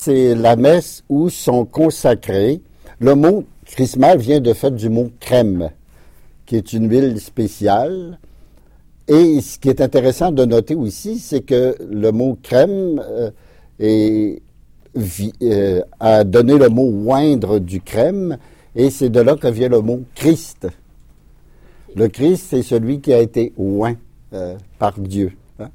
C'est la messe où sont consacrés. Le mot chrismal vient de fait du mot crème, qui est une huile spéciale. Et ce qui est intéressant de noter aussi, c'est que le mot crème a donné le mot oindre du crème, et c'est de là que vient le mot Christ. Le Christ, c'est celui qui a été oint par Dieu.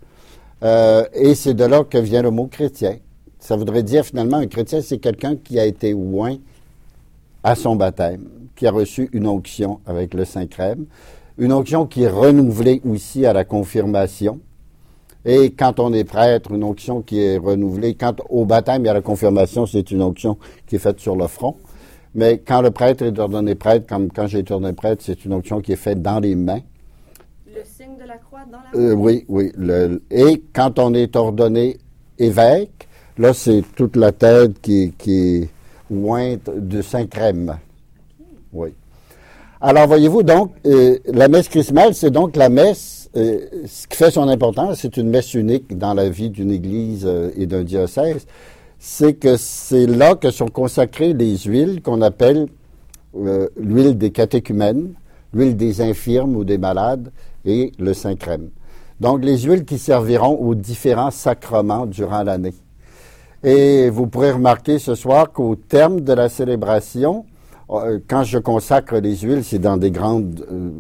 Et c'est de là que vient le mot chrétien. Ça voudrait dire finalement, un chrétien, c'est quelqu'un qui a été oint à son baptême, qui a reçu une onction avec le Saint-Crème, une onction qui est renouvelée aussi à la confirmation. Et quand on est prêtre, une onction qui est renouvelée. Quand au baptême et à la confirmation, c'est une onction qui est faite sur le front. Mais quand le prêtre est ordonné prêtre, comme quand j'ai été ordonné prêtre, c'est une onction qui est faite dans les mains. Le signe de la croix dans la main? Oui. Et quand on est ordonné évêque, là, c'est toute la tête qui est ointe de Saint-Crème. Okay. Oui. Alors, voyez-vous, donc, la messe chrismale, c'est donc la messe, ce qui fait son importance, c'est une messe unique dans la vie d'une église et d'un diocèse, c'est que c'est là que sont consacrées les huiles qu'on appelle l'huile des catéchumènes, l'huile des infirmes ou des malades et le Saint-Crème. Donc, les huiles qui serviront aux différents sacrements durant l'année. Et vous pourrez remarquer ce soir qu'au terme de la célébration, quand je consacre les huiles, c'est dans des grandes,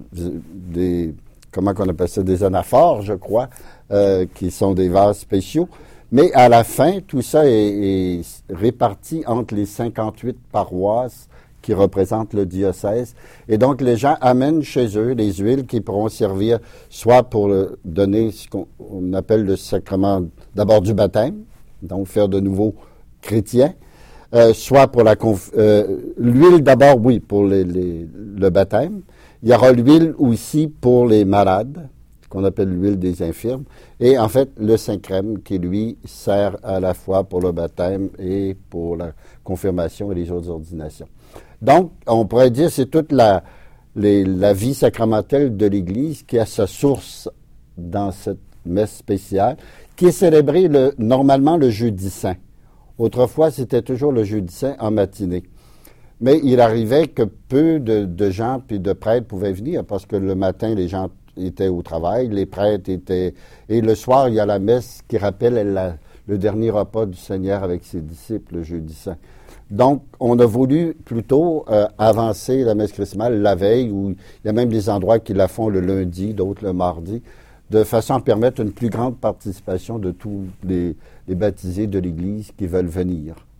comment qu'on appelle ça, des anaphores, je crois, qui sont des vases spéciaux. Mais à la fin, tout ça est réparti entre les 58 paroisses qui représentent le diocèse. Et donc, les gens amènent chez eux les huiles qui pourront servir soit pour donner ce qu'on appelle le sacrement d'abord du baptême, donc faire de nouveaux chrétiens, soit pour l'huile d'abord, oui, pour le baptême. Il y aura l'huile aussi pour les malades, qu'on appelle l'huile des infirmes, et en fait le Saint-Crème qui, lui, sert à la fois pour le baptême et pour la confirmation et les autres ordinations. Donc, on pourrait dire que c'est toute la vie sacramentelle de l'Église qui a sa source dans cette messe spéciale, qui est célébrée normalement le jeudi saint. Autrefois, c'était toujours le jeudi saint en matinée. Mais il arrivait que peu de gens puis de prêtres pouvaient venir parce que le matin, les gens étaient au travail, les prêtres étaient... Et le soir, il y a la messe qui rappelle le dernier repas du Seigneur avec ses disciples le jeudi saint. Donc, on a voulu plutôt avancer la messe chrismale la veille, où il y a même des endroits qui la font le lundi, d'autres le mardi, de façon à permettre une plus grande participation de tous les baptisés de l'Église qui veulent venir.